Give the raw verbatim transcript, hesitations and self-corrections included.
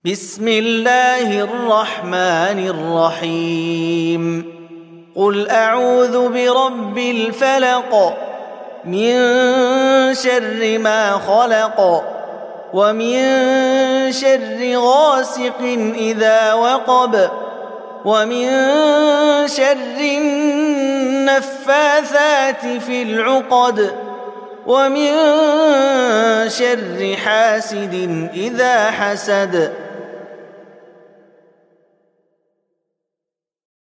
بسم الله الرحمن الرحيم قل أعوذ برب الفلق من شر ما خلق ومن شر غاسق إذا وقب ومن شر النفاثات في العقد ومن شر حاسد إذا حسد